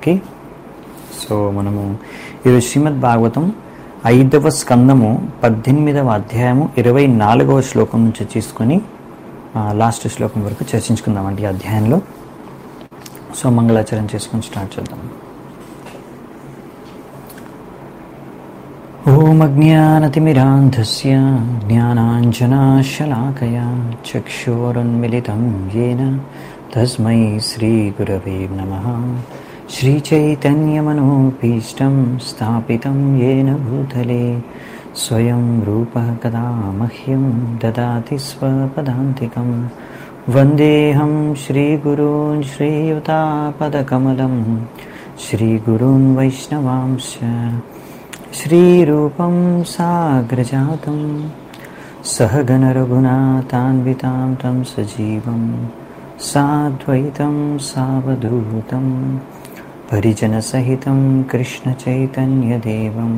అందరికీ. సో మనము ఈరోజు శ్రీమద్ భాగవతం 5వ స్కందము 18వ అధ్యాయము 24వ శ్లోకం నుంచి తీసుకొని లాస్ట్ శ్లోకం వరకు చర్చించుకుందామండి ఈ అధ్యాయంలో. సో మంగళాచరణ చేసుకొని స్టార్ట్ చేద్దాం. ఓం అజ్ఞానతిమిరాంధస్య జ్ఞానాంజనాశలాకయా చక్షురున్మిలితం యేన తస్మై శ్రీగురవే నమః. శ్రీచైతన్యమనోభీష్టం స్థాపితం యేన భూతలే స్వయం రూపः కదా మహ్యం దదాతి స్వపదాంతికం. వందేహం శ్రీగురూన్ శ్రీయుతాపదకమలం శ్రీగురూన్ వైష్ణవాంశ్చ శ్రీరూపం సాగ్రజాతం సహగణ రఘునాథాన్వితాం తం సజీవం సాద్వైతం సావధూతం పరిజనసహితం కృష్ణ చైతన్యదేవం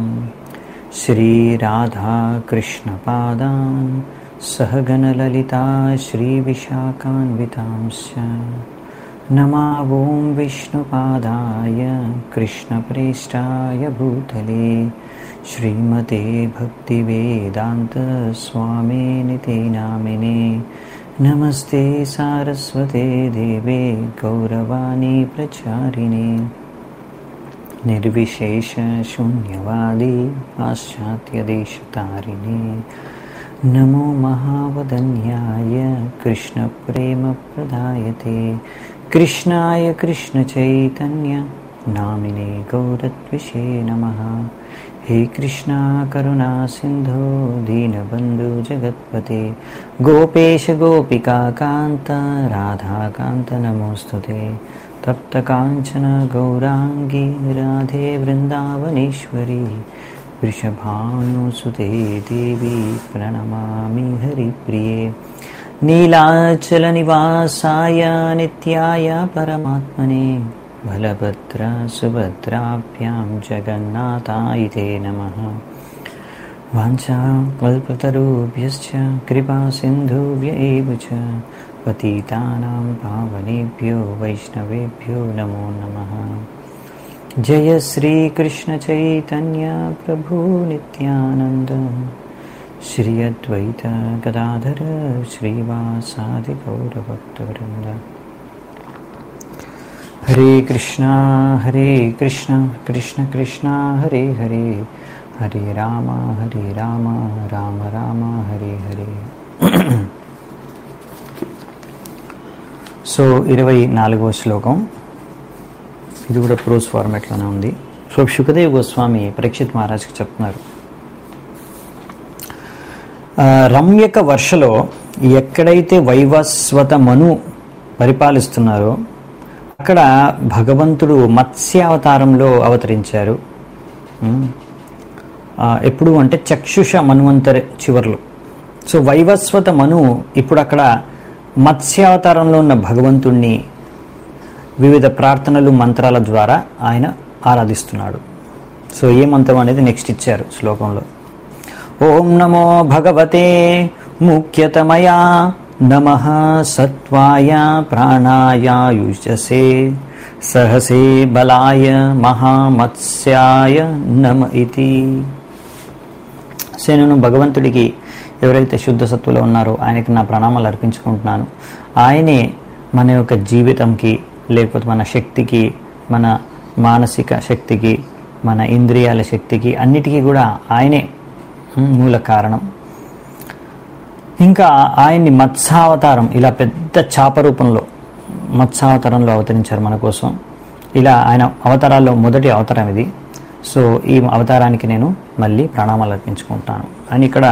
శ్రీరాధాకృష్ణపాదాన్ సహగణ లలితా శ్రీవిశాఖాన్వితాంశ్చ నమా ఓం విష్ణుపాదాయ కృష్ణప్రేష్టాయ భూతలే శ్రీమతే భక్తివేదాంత స్వామినితే నామినే. నమస్తే సారస్వతే దేవే గౌరవాణి ప్రచారిణే నిర్విశేష శూన్యవాది పాశ్చాత్యదేశతారిణే. నమో మహావదన్యాయ కృష్ణ ప్రేమ ప్రదాయతే కృష్ణాయ కృష్ణ చైతన్య నామినే గౌరత్విషే నమః. హే కృష్ణ కరుణా సింధో దీనబంధు జగత్పతే గోపేశ గోపికా కాంత రాధాకాంత నమోస్తుతే. తప్త కాంచన గౌరాంగి రాధే వృందావనేశ్వరి వృషభానుసుతే దేవి ప్రణమామి హరిప్రియే. నీలాచల నివాసాయ నిత్యాయ పరమాత్మనే బలభద్ర సుభద్రాభ్యాం జగన్నాథాయ తే నమః. వాంఛా కల్పతరుభ్యశ్చ కృపా సింధుభ్య ఏవ చ పతితానాం పావనేభ్యో వైష్ణవేభ్యో నమో నమః. జయ శ్రీ కృష్ణ చైతన్య ప్రభు నిత్యానంద శ్రీ అద్వైత గదాధర శ్రీవాసాది గౌరభక్తవృంద. హరే కృష్ణ కృష్ణ కృష్ణ హరే హరే హరే రామ రామ రామ హరే హరే. సో 24వ శ్లోకం, ఇది కూడా ప్రోస్ ఫార్మాట్లోనే ఉంది. సో శుకదేవ్ గోస్వామి పరీక్షిత్ మహారాజ్కి చెప్తున్నారు, రమ్యక వర్షలో ఎక్కడైతే వైవస్వత మను పరిపాలిస్తున్నారో అక్కడ భగవంతుడు మత్స్యావతారంలో అవతరించారు. ఎప్పుడు అంటే చక్షుష మన్వంతరి చివర్లు. సో వైవస్వత మను ఇప్పుడు అక్కడ మత్స్యావతారంలో ఉన్న భగవంతుణ్ణి వివిధ ప్రార్థనలు మంత్రాల ద్వారా ఆయన ఆరాధిస్తున్నాడు. సో ఏ మంత్రం అనేది నెక్స్ట్ ఇచ్చారు శ్లోకంలో. ఓం నమో భగవతే ముఖ్యతమయా నమః సత్వాయ ప్రాణాయాయుజసే సహసే బలాయ మహామత్స్యాయ నమ ఇతి. సో నేను భగవంతుడికి ఎవరైతే శుద్ధ సత్తులో ఉన్నారో ఆయనకి నా ప్రణామాలు అర్పించుకుంటున్నాను. ఆయనే మన యొక్క జీవితంకి, లేకపోతే మన శక్తికి, మన మానసిక శక్తికి, మన ఇంద్రియాల శక్తికి, అన్నిటికీ కూడా ఆయనే మూల కారణం. ఇంకా ఆయన్ని మత్స్యావతారం, ఇలా పెద్ద చాప రూపంలో మత్స్యావతారంలో అవతరించారు మన కోసం. ఇలా ఆయన అవతారాల్లో మొదటి అవతారం ఇది. సో ఈ అవతారానికి నేను మళ్ళీ ప్రణామాలు అర్పించుకుంటాను అని ఇక్కడ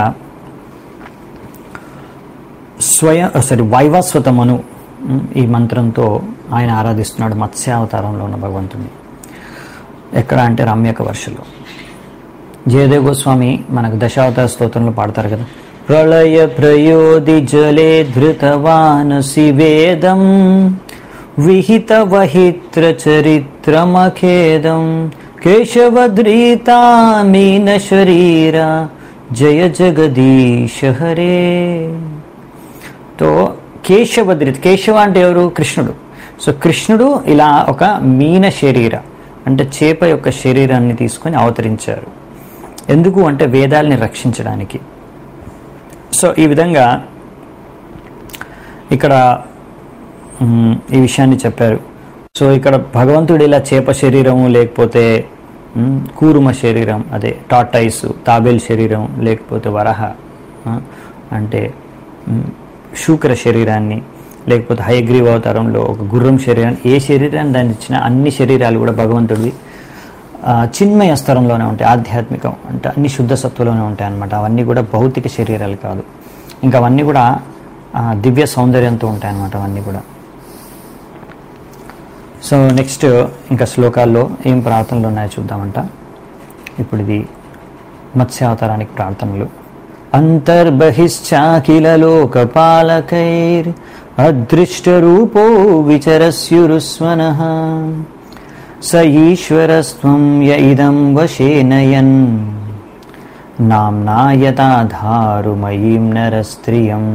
వైవస్వతమను ఈ మంత్రంతో ఆయన ఆరాధిస్తున్నాడు మత్స్యావతారంలో ఉన్న భగవంతుని. ఎక్కడ అంటే రమ్యక వర్షలో. జయదేవ్ గోస్వామి మనకు దశావతార స్తోత్రంలో పాడతారు కదా, ప్రళయ ప్రయోది జలే ధృతవానసి వేదం విహిత వహిత్ర చరిత్రమఖేదం కేశవద్రీతా మీన శరీర జయ జగదీశ హరే. తో కేశవద్రిత, కేశవ అంటే ఎవరు? కృష్ణుడు. సో కృష్ణుడు ఇలా ఒక మీన శరీర, అంటే చేప యొక్క శరీరాన్ని తీసుకొని అవతరించారు. ఎందుకు అంటే వేదాల్ని రక్షించడానికి. సో ఈ విధంగా ఇక్కడ ఈ విషయాన్ని చెప్పారు. సో ఇక్కడ భగవంతుడు ఇలా చేప శరీరము, లేకపోతే కూరుమ శరీరం, అదే టార్టైస్ తాబేల్ శరీరం, లేకపోతే వరహ అంటే శూకర శరీరాన్ని, లేకపోతే హయగ్రీవ అవతారంలో ఒక గుర్రం శరీరాన్ని, ఏ శరీరాన్ని దాన్ని ఇచ్చిన అన్ని శరీరాలు కూడా భగవంతుడివి చిన్మయ స్తరంలోనే ఉంటాయి. ఆధ్యాత్మికం అంటే అన్ని శుద్ధ సత్తులోనే ఉంటాయి అన్నమాట. అవన్నీ కూడా భౌతిక శరీరాలు కాదు. ఇంకా అవన్నీ కూడా దివ్య సౌందర్యంతో ఉంటాయి అన్నమాట అవన్నీ కూడా. సో నెక్స్ట్ ఇంకా శ్లోకాల్లో ఏం ప్రార్థనలు ఉన్నాయో చూద్దామంట. ఇప్పుడు ఇది మత్స్యావతారానికి ప్రార్థనలు. అంతర్బహిశ్చాఖిల లోకపాలకైర్ అదృష్టరూపో విచరస్యురుస్వనః స ఈశ్వరస్త్వం య ఇదం వశేనయన్ నామ్నాయతాధారుమయీం నరస్త్రియం.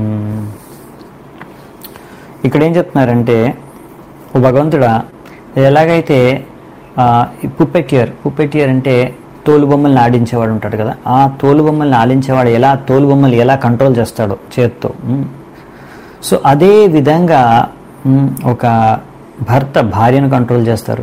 ఇక్కడ ఇక్కడ ఏం చెప్తున్నారంటే, ఓ భగవంతుడా, ఎలాగైతే పుప్పెటియర్ అంటే తోలుబొమ్మల్ని ఆడించేవాడు ఉంటాడు కదా, ఆ తోలుబొమ్మల్ని ఆడించేవాడు ఎలా తోలుబొమ్మలు ఎలా కంట్రోల్ చేస్తాడో చేత్తో, సో అదే విధంగా ఒక భర్త భార్యను కంట్రోల్ చేస్తారు.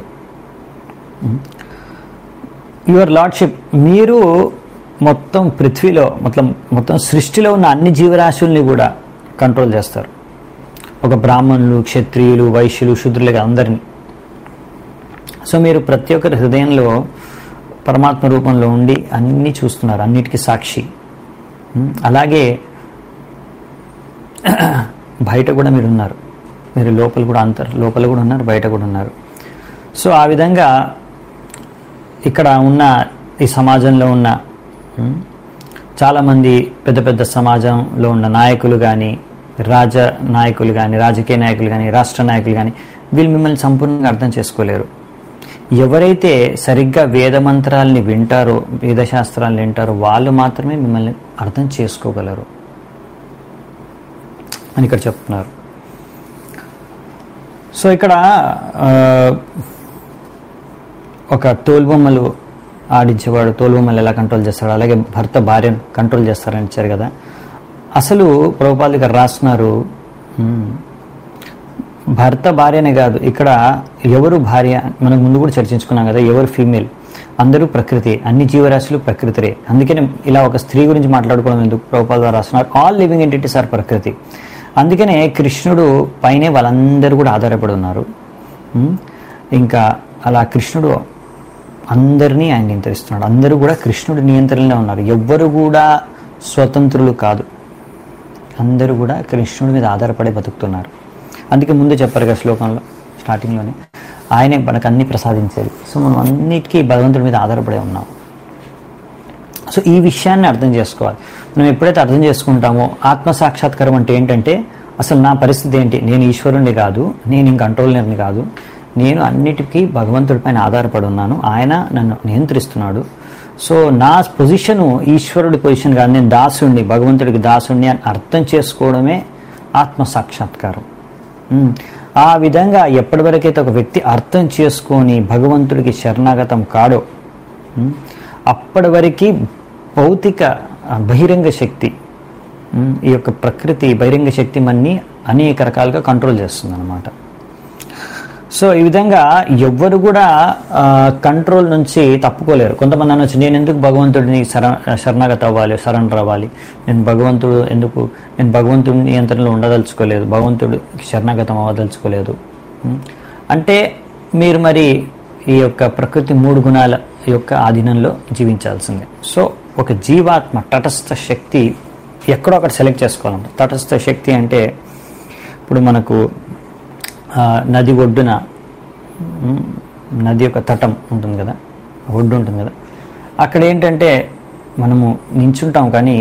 యువర్ లార్డ్షిప్, మీరు మొత్తం పృథ్వీలో మొత్తం సృష్టిలో ఉన్న అన్ని జీవరాశుల్ని కూడా కంట్రోల్ చేస్తారు. ఒక బ్రాహ్మణులు, క్షత్రియులు, వైశ్యులు, శూద్రులుగా అందరినీ. సో మీరు ప్రతి ఒక్కరి హృదయంలో పరమాత్మ రూపంలో ఉండి అన్నీ చూస్తున్నారు, అన్నిటికీ సాక్షి. అలాగే బయట కూడా మీరు ఉన్నారు, మీరు లోపల కూడా ఉన్నారు, బయట కూడా ఉన్నారు. సో ఆ విధంగా ఇక్కడ ఉన్న ఈ సమాజంలో ఉన్న చాలామంది పెద్ద పెద్ద సమాజంలో ఉన్న నాయకులు కానీ, నాయకులు కానీ, రాజకీయ నాయకులు కానీ, రాష్ట్ర నాయకులు కానీ, వీళ్ళు మిమ్మల్ని సంపూర్ణంగా అర్థం చేసుకోలేరు. ఎవరైతే సరిగ్గా వేద మంత్రాలని వింటారో, వేదశాస్త్రాలను వింటారో, వాళ్ళు మాత్రమే మిమ్మల్ని అర్థం చేసుకోగలరు అని ఇక్కడ చెప్తున్నారు. సో ఇక్కడ ఒక తోలుబొమ్మలు ఆడించేవాడు తోలుబొమ్మలు ఎలా కంట్రోల్ చేస్తాడు, అలాగే భర్త భార్యను కంట్రోల్ చేస్తారని ఇచ్చారు కదా. అసలు ప్రభుపాదులు ఇక్కడ రాస్తున్నారు, భర్త భార్యనే కాదు, ఇక్కడ ఎవరు భార్య, మనం ముందు కూడా చర్చించుకున్నాం కదా, ఎవరు ఫీమేల్, అందరూ ప్రకృతి, అన్ని జీవరాశులు ప్రకృతిరే. అందుకనే ఇలా ఒక స్త్రీ గురించి మాట్లాడుకోవడం ఎందుకు ప్రభుపాదులు రాస్తున్నారు, ఆల్ లివింగ్ ఎంటిటీస్ ఆర్ ప్రకృతి. అందుకనే కృష్ణుడు పైనే వాళ్ళందరూ కూడా ఆధారపడి ఉన్నారు. ఇంకా అలా కృష్ణుడు అందరినీ ఆయన నియంత్రిస్తున్నాడు, అందరూ కూడా కృష్ణుడి నియంత్రణలో ఉన్నారు, ఎవ్వరు కూడా స్వతంత్రులు కాదు, అందరూ కూడా కృష్ణుడి మీద ఆధారపడి బతుకుతున్నారు. అందుకే ముందు చెప్పారు కదా శ్లోకంలో స్టార్టింగ్లోనే, ఆయనే మనకు అన్ని ప్రసాదించేది. సో మనం అన్నిటికీ భగవంతుడి మీద ఆధారపడే ఉన్నాం. సో ఈ విషయాన్ని అర్థం చేసుకోవాలి. మనం ఎప్పుడైతే అర్థం చేసుకుంటామో, ఆత్మసాక్షాత్కారం అంటే ఏంటంటే అసలు నా పరిస్థితి ఏంటి, నేను ఈశ్వరుని కాదు, నేను ఇంక కంట్రోలర్ని కాదు, నేను అన్నిటికీ భగవంతుడి పైన ఆధారపడి ఉన్నాను, ఆయన నన్ను నియంత్రిస్తున్నాడు. సో నా పొజిషను ఈశ్వరుడి పొజిషన్ కాదు, నేను దాసుడిని, భగవంతుడికి దాసుడిని అని అర్థం చేసుకోవడమే ఆత్మసాక్షాత్కారం. ఆ విధంగా ఎప్పటివరకైతే ఒక వ్యక్తి అర్థం చేసుకొని భగవంతుడికి శరణాగతం కాడో, అప్పటి వరకు భౌతిక బహిరంగ శక్తి, ఈ యొక్క ప్రకృతి బహిరంగ శక్తి మన్ని అనేక రకాలుగా కంట్రోల్ చేస్తుంది అన్నమాట. సో ఈ విధంగా ఎవ్వరు కూడా కంట్రోల్ నుంచి తప్పుకోలేరు. కొంతమంది అనొచ్చు, నేను ఎందుకు భగవంతుడిని శరణాగత అవ్వాలి, సరెండర్ అవ్వాలి, నేను భగవంతుడి నియంత్రణలో ఉండదలుచుకోలేదు, భగవంతుడికి శరణాగతం అవ్వదలుచుకోలేదు అంటే మీరు మరి ఈ యొక్క ప్రకృతి 3 గుణాల యొక్క ఆధీనంలో జీవించాల్సిందే. సో ఒక జీవాత్మ తటస్థ శక్తి ఎక్కడో ఒకటి సెలెక్ట్ చేసుకోవాలంట. తటస్థ శక్తి అంటే ఇప్పుడు మనకు నది ఒడ్డున, నది యొక్క తటం ఉంటుంది కదా, ఒడ్డు ఉంటుంది కదా, అక్కడ ఏంటంటే మనము నించుంటాం, కానీ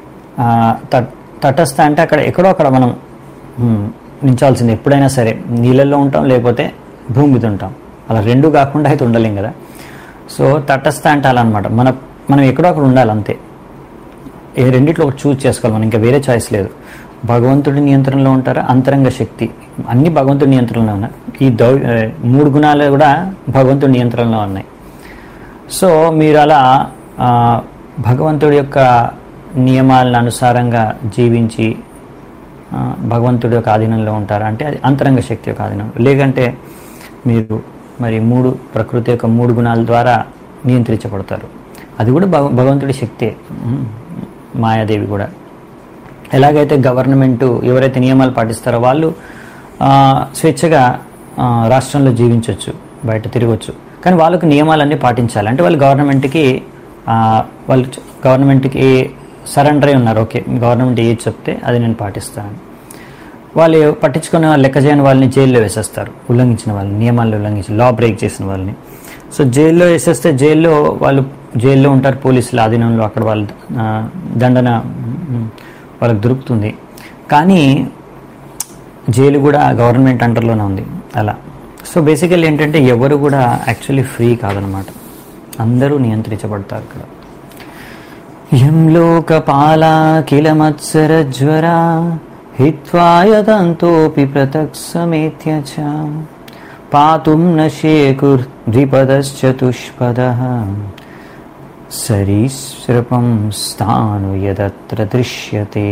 తటస్థ అంటే అక్కడ ఎక్కడో అక్కడ మనం నించాల్సింది. ఎప్పుడైనా సరే నీళ్ళల్లో ఉంటాం, లేకపోతే భూమి మీద ఉంటాం, అలా రెండు కాకుండా అయితే ఉండలేం కదా. సో తటస్థ అంటే అలా అనమాట, మనం ఎక్కడో అక్కడ ఉండాలి అంతే. రెండిట్లో ఒకటి చూజ్ చేసుకోవాలి మనం, ఇంకా వేరే చాయిస్ లేదు. భగవంతుడి నియంత్రణలో ఉంటారా, అంతరంగ శక్తి అన్ని భగవంతుడి నియంత్రణలో ఉన్నాయి. ఈ 3 గుణాలు కూడా భగవంతుడి నియంత్రణలో ఉన్నాయి. సో మీరు అలా భగవంతుడి యొక్క నియమాలను అనుసారంగా జీవించి భగవంతుడి యొక్క ఆధీనంలో ఉంటారా అంటే అది అంతరంగ శక్తి యొక్క ఆధీనం. లేకంటే మీరు మరి 3 ప్రకృతి యొక్క 3 గుణాల ద్వారా నియంత్రించబడతారు. అది కూడా భగవంతుడి శక్తే. మాయాదేవి కూడా ఎలాగైతే గవర్నమెంటు ఎవరైతే నియమాలు పాటిస్తారో వాళ్ళు స్వేచ్ఛగా రాష్ట్రంలో జీవించవచ్చు, బయట తిరగవచ్చు. కానీ వాళ్ళకు నియమాలన్నీ పాటించాలి. అంటే వాళ్ళు గవర్నమెంట్కి సరెండర్ అయి ఉన్నారు. ఓకే, గవర్నమెంట్ ఏది చెప్తే అది నేను పాటిస్తాను. వాళ్ళు పట్టించుకునే వాళ్ళు, లెక్క చేయని వాళ్ళని జైల్లో వేసేస్తారు. ఉల్లంఘించిన వాళ్ళని, నియమాలను ఉల్లంఘించి లా బ్రేక్ చేసిన వాళ్ళని. సో జైల్లో వేసేస్తే జైల్లో ఉంటారు పోలీసుల ఆధీనంలో. అక్కడ వాళ్ళు దండన వాళ్ళకి దొరుకుతుంది. కానీ జైలు కూడా గవర్నమెంట్ అండర్లోనే ఉంది అలా. సో బేసికల్లీ ఏంటంటే ఎవరు కూడా యాక్చువల్లీ ఫ్రీ కాదనమాట, అందరూ నియంత్రించబడతారు ఇక్కడ. యం లోకపాలా కిల మత్సర జ్వర హిత్వాయతంతోపి పృథక్ సమేత్య చ పాతుం న శేకుర్ద్విపదశ్చతుష్పదః సరీసృపం స్థాను యదత్ర దృశ్యతే.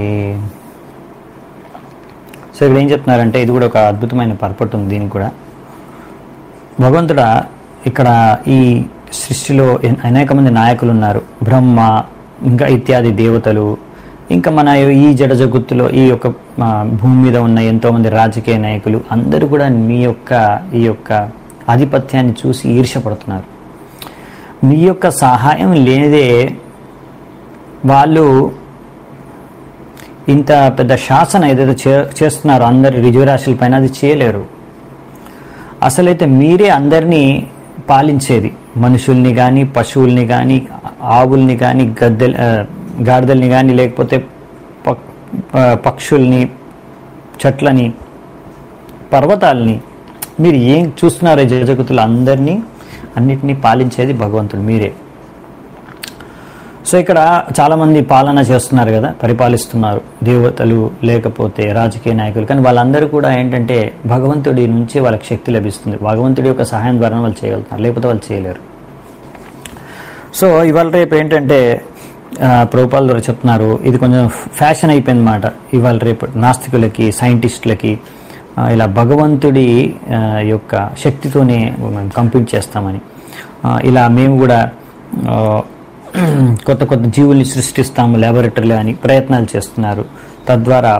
సో ఇక్కడ ఏం చెప్తున్నారంటే ఇది కూడా ఒక అద్భుతమైన పర్పట్ ఉంది దీనికి కూడా. భగవంతుడా ఇక్కడ ఈ సృష్టిలో అనేక మంది నాయకులు ఉన్నారు, బ్రహ్మ ఇంకా ఇత్యాది దేవతలు, ఇంకా మన ఈ జడ జగత్తులో ఈ యొక్క భూమి మీద ఉన్న ఎంతోమంది రాజకీయ నాయకులు అందరూ కూడా మీ యొక్క ఈ యొక్క ఆధిపత్యాన్ని చూసి ఈర్ష్యపడుతున్నారు. మీ యొక్క సహాయం లేనిదే వాళ్ళు ఇంత పెద్ద శాసన ఏదైతే చేస్తున్నారో అందరి రిజురాశుల పైన అది చేయలేరు. అసలైతే మీరే అందరినీ పాలించేది, మనుషుల్ని కానీ, పశువుల్ని కానీ, ఆవుల్ని కానీ, గాడిదల్ని కానీ, లేకపోతే పక్షుల్ని, చెట్లని, పర్వతాలని, మీరు ఏం చూస్తున్నారో జగతులు అన్నిటినీ పాలించేది భగవంతుడు మీరే. సో ఇక్కడ చాలామంది పాలన చేస్తున్నారు కదా, పరిపాలిస్తున్నారు, దేవతలు లేకపోతే రాజకీయ నాయకులు. కానీ వాళ్ళందరూ కూడా ఏంటంటే భగవంతుడి నుంచి వాళ్ళకి శక్తి లభిస్తుంది, భగవంతుడి యొక్క సహాయం ద్వారా వాళ్ళు చేయగలుగుతున్నారు, లేకపోతే వాళ్ళు చేయలేరు. సో ఇవాళ రేపు ఏంటంటే ప్రభుపాల ద్వారా చెప్తున్నారు, ఇది కొంచెం ఫ్యాషన్ అయిపోయింది అన్నమాట. ఇవాళ రేపు నాస్తికులకి, సైంటిస్టులకి ఇలా భగవంతుడి యొక్క శక్తితోనే మేము కంప్లీట్ చేస్తామని, ఇలా మేము కూడా కొత్త కొత్త జీవుల్ని సృష్టిస్తాము ల్యాబొరేటరీలో అని ప్రయత్నాలు చేస్తున్నారు. తద్వారా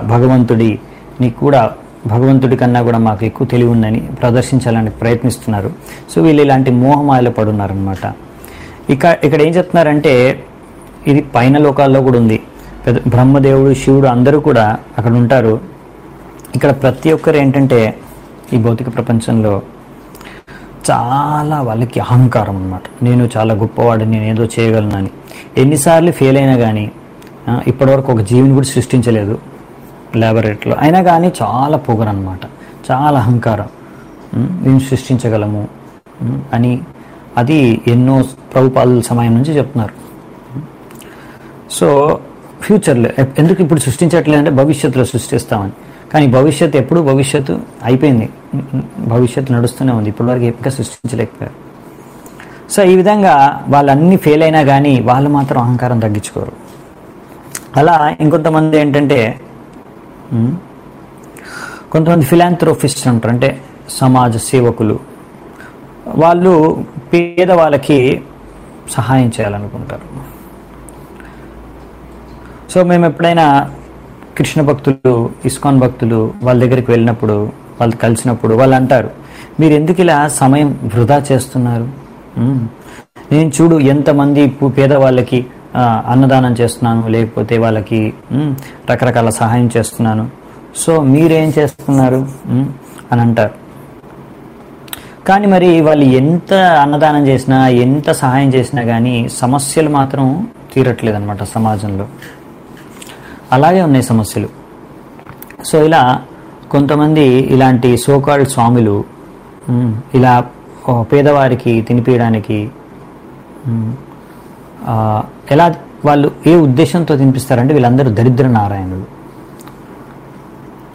భగవంతుడి కన్నా కూడా మాకు ఎక్కువ తెలివి ఉందని ప్రదర్శించాలని ప్రయత్నిస్తున్నారు. సో వీళ్ళు ఇలాంటి మోహమాయలో పడున్నారనమాట. ఇక్కడ ఏం చెప్తున్నారంటే ఇది పైన లోకాల్లో కూడా ఉంది. బ్రహ్మదేవుడు, శివుడు అందరూ కూడా అక్కడ ఉంటారు. ఇక్కడ ప్రతి ఒక్కరు ఏంటంటే ఈ భౌతిక ప్రపంచంలో చాలా వాళ్ళకి అహంకారం అన్నమాట. నేను చాలా గొప్పవాడిని, నేను ఏదో చేయగలనని. ఎన్నిసార్లు ఫెయిల్ అయినా కానీ, ఇప్పటివరకు ఒక జీవిని కూడా సృష్టించలేదు ల్యాబొరేటరీలో, అయినా కానీ చాలా పొగరన్నమాట, చాలా అహంకారం. మేము సృష్టించగలము అని అది ఎన్నో ప్రభుపాల సమయం నుంచి చెప్తున్నారు. సో ఫ్యూచర్లో ఎందుకు ఇప్పుడు సృష్టించట్లేదంటే భవిష్యత్తులో సృష్టిస్తామని. కానీ భవిష్యత్తు అయిపోయింది, భవిష్యత్తు నడుస్తూనే ఉంది, ఇప్పటివరకు ఇంకా సృష్టించలేకపోయారు. సో ఈ విధంగా వాళ్ళన్నీ ఫెయిల్ అయినా కానీ వాళ్ళు మాత్రం అహంకారం తగ్గించుకోరు. అలా ఇంకొంతమంది ఏంటంటే కొంతమంది ఫిలాంథ్రోపిస్ట్ అంటారు, అంటే సమాజ సేవకులు. వాళ్ళు పేదవాళ్ళకి సహాయం చేయాలనుకుంటారు. సో మేము ఎప్పుడైనా కృష్ణ భక్తులు, ఇస్కాన్ భక్తులు వాళ్ళ దగ్గరికి వెళ్ళినప్పుడు, వాళ్ళు కలిసినప్పుడు వాళ్ళు అంటారు, మీరు ఎందుకు ఇలా సమయం వృధా చేస్తున్నారు? నేను చూడు ఎంతమంది పేదవాళ్ళకి అన్నదానం చేస్తున్నాను, లేకపోతే వాళ్ళకి రకరకాల సహాయం చేస్తున్నాను. సో మీరేం చేస్తున్నారు అని అంటారు. కానీ మరి వాళ్ళు ఎంత అన్నదానం చేసినా, ఎంత సహాయం చేసినా కానీ సమస్యలు మాత్రం తీరట్లేదన్నమాట సమాజంలో. అలాగే ఉన్నాయి సమస్యలు. సో ఇలా కొంతమంది ఇలాంటి సోకాల్డ్ స్వాములు ఇలా పేదవారికి తినిపించడానికి ఎలా వాళ్ళు ఏ ఉద్దేశంతో తినిపిస్తారంటే వీళ్ళందరూ దరిద్ర నారాయణులు.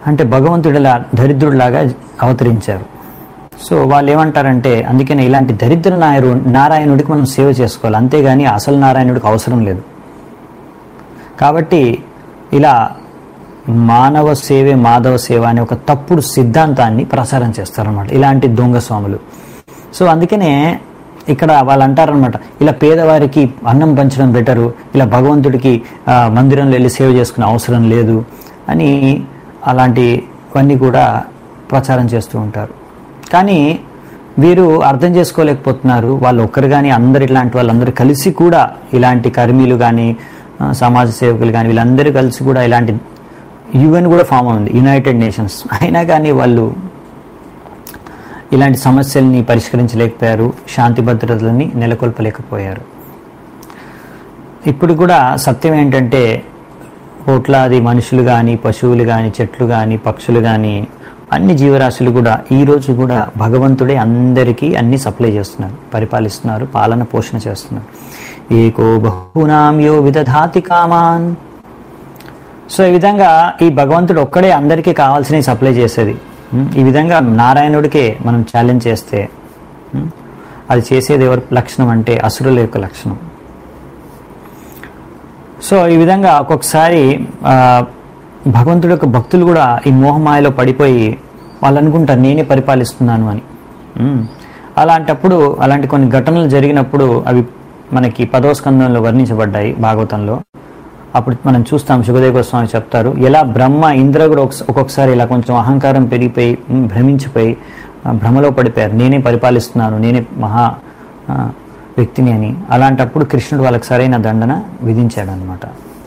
అంటే భగవంతుడిలా దరిద్రుడిలాగా అవతరించారు. సో వాళ్ళు ఏమంటారంటే, అందుకనే ఇలాంటి దరిద్ర నారాయణుడికి మనం సేవ చేసుకోవాలి, అంతేగాని అసలు నారాయణుడికి అవసరం లేదు. కాబట్టి ఇలా మానవ సేవే మాధవ సేవ అనే ఒక తప్పుడు సిద్ధాంతాన్ని ప్రసారం చేస్తారన్నమాట ఇలాంటి దొంగ స్వాములు. సో అందుకనే ఇక్కడ వాళ్ళు అంటారనమాట, ఇలా పేదవారికి అన్నం పంచడం బెటరు, ఇలా భగవంతుడికి మందిరంలో వెళ్ళి సేవ చేసుకునే అవసరం లేదు అని అలాంటివన్నీ కూడా ప్రచారం చేస్తూ ఉంటారు. కానీ వీరు అర్థం చేసుకోలేకపోతున్నారు. వాళ్ళు ఒక్కరు కానీ అందరు ఇలాంటి వాళ్ళందరూ కలిసి కూడా, ఇలాంటి కర్మీలు కానీ సమాజ సేవకులు కానీ వీళ్ళందరూ కలిసి కూడా ఇలాంటి యుఎన్ కూడా ఫామ్ అయింది, యునైటెడ్ నేషన్స్. అయినా కానీ వాళ్ళు ఇలాంటి సమస్యల్ని పరిష్కరించలేకపోయారు, శాంతి భద్రతలని నెలకొల్పలేకపోయారు. ఇప్పుడు కూడా సత్యం ఏంటంటే, కోట్లాది మనుషులు కానీ, పశువులు కానీ, చెట్లు కానీ, పక్షులు కానీ, అన్ని జీవరాశులు కూడా ఈరోజు కూడా భగవంతుడే అందరికీ అన్ని సప్లై చేస్తున్నారు, పరిపాలిస్తున్నారు, పాలన పోషణ చేస్తున్నారు. ఏకో బహూనాం యో విదధాతి కామాన్. సో ఈ విధంగా ఈ భగవంతుడు ఒక్కడే అందరికీ కావాల్సినవి సప్లై చేసేది. ఈ విధంగా నారాయణుడికే మనం ఛాలెంజ్ చేస్తే అది చేసేది ఎవరి లక్షణం అంటే అసురుల యొక్క లక్షణం. సో ఈ విధంగా ఒక్కొక్కసారి భగవంతుడి యొక్క భక్తులు కూడా ఈ మోహమాయలో పడిపోయి వాళ్ళు అనుకుంటారు నేనే పరిపాలిస్తున్నాను అని. అలాంటప్పుడు అలాంటి కొన్ని ఘటనలు జరిగినప్పుడు అవి మనకి 10వ స్కందంలో వర్ణించబడ్డాయి భాగవతంలో. అప్పుడు మనం చూస్తాం, సుఖదేవ గోస్వామి చెప్తారు ఎలా బ్రహ్మ ఇంద్ర కూడా ఒక్కొక్కసారి ఇలా కొంచెం అహంకారం పెరిగిపోయి భ్రమించిపోయి భ్రమలో పడిపోయారు, నేనే పరిపాలిస్తున్నాను, నేనే మహా వ్యక్తిని అని. అలాంటప్పుడు కృష్ణుడు వాళ్ళకి సరైన దండన విధించాడు అనమాట.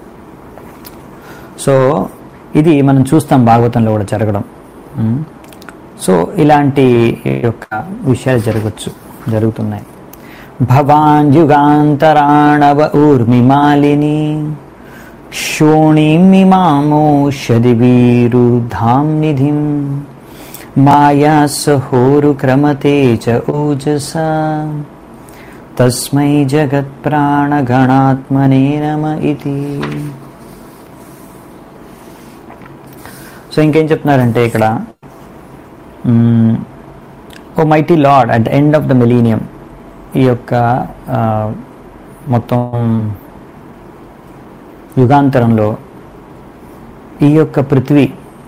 సో ఇది మనం చూస్తాం భాగవతంలో కూడా జరగడం. సో ఇలాంటి యొక్క విషయాలు జరుగుతున్నాయి. భవాన్ యుగాంతరాణవ ఊర్మిమాలిని శోణిమిమామోషది వీరుధాం నిధిం మాయా సహోరు క్రమతే చ ఓజస తస్మై జగత్ ప్రాణగణాత్మనే నమ ఇతి. సో ఇంకేం చెప్తున్నారంటే ఇక్కడ, O mighty lord at the end of the millennium, ఈ యొక్క మొత్తం యుగాంతరంలో ఈ యొక్క పృథ్వీ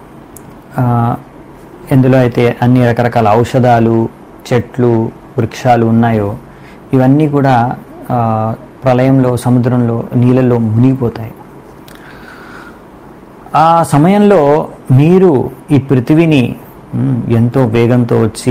ఎందులో అయితే అన్ని రకరకాల ఔషధాలు, చెట్లు, వృక్షాలు ఉన్నాయో ఇవన్నీ కూడా ప్రళయంలో, సముద్రంలో, నీళ్ళల్లో మునిగిపోతాయి. ఆ సమయంలో మీరు ఈ పృథివీని ఎంతో వేగంతో వచ్చి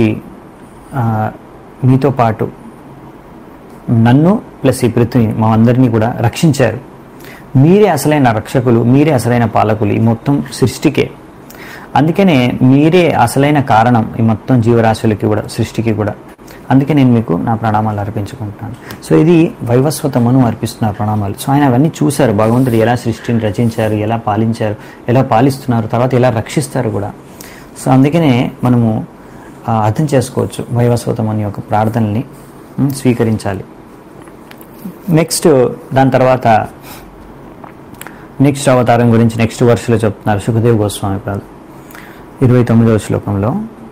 మీతో పాటు నన్ను ప్లస్ ఈ పృథ్వీని మా అందరినీ కూడా రక్షించారు. మీరే అసలైన రక్షకులు, మీరే అసలైన పాలకులు ఈ మొత్తం సృష్టికే. అందుకనే మీరే అసలైన కారణం ఈ మొత్తం జీవరాశులకి కూడా, సృష్టికి కూడా. అందుకే నేను మీకు నా ప్రణామాలు అర్పించుకుంటున్నాను. సో ఇది వైవస్వత మను అర్పిస్తున్నారు ప్రణామాలు. సో ఆయన అవన్నీ చూశారు, భగవంతుడు ఎలా సృష్టిని రచించారు, ఎలా పాలించారు, ఎలా పాలిస్తున్నారు, తర్వాత ఎలా రక్షిస్తారు కూడా. సో అందుకనే మనము అర్థం చేసుకోవచ్చు వైవస్వత మను యొక్క ప్రార్థనల్ని స్వీకరించాలి. నెక్స్ట్ దాని తర్వాత నెక్స్ట్ అవతారం గురించి నెక్స్ట్ వర్షలో చెప్తున్నారు సుఖదేవ్ గోస్వామి పాద 29వ శ్లోకంలో.